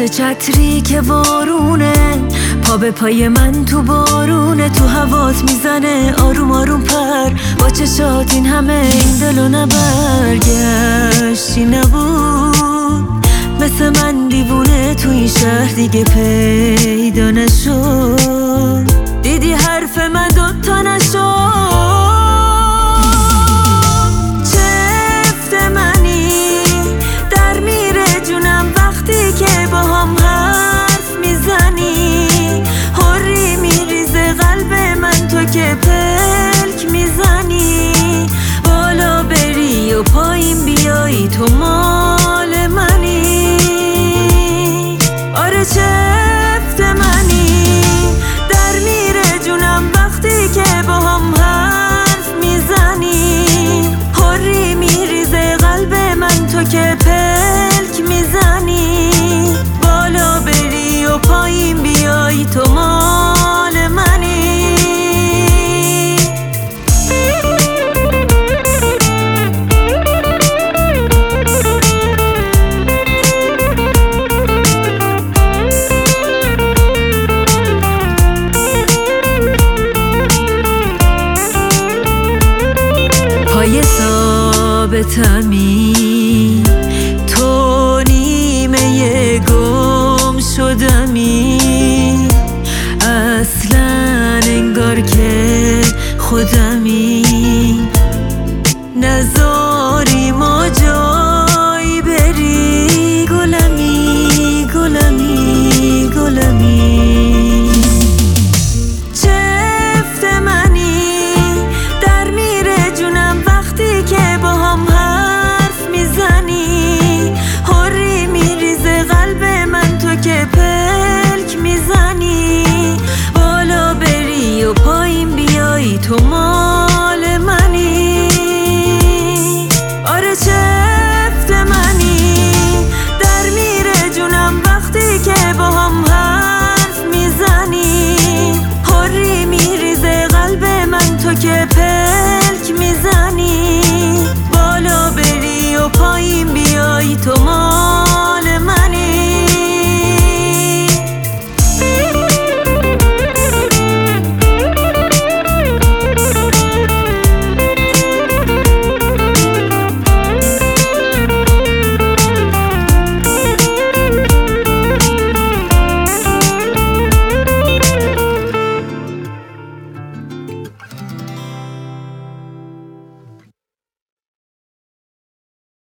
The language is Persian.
مثل چتری که وارونه، پا به پای من تو بارونه، تو هوات میزنه آروم آروم پر، با چشات این همه این دلو نبرگشتی نبود، مثل من دیوونه تو این شهر دیگه پیدا نشد، دیدی حرف من دوتا نشد. چفت منی در میره جونم وقتی که با هم حرف میزنی، حری میریزه قلب من تو که پلک میزنی، بالا بری و پایین بیایی تو مال منی. آره چفت منی در میره جونم وقتی که با هم حرف میزنی، حری میریزه قلب من تو که پلک میزنی، بالا بری و پایین بیایی تو مال منی. پای ثابتمی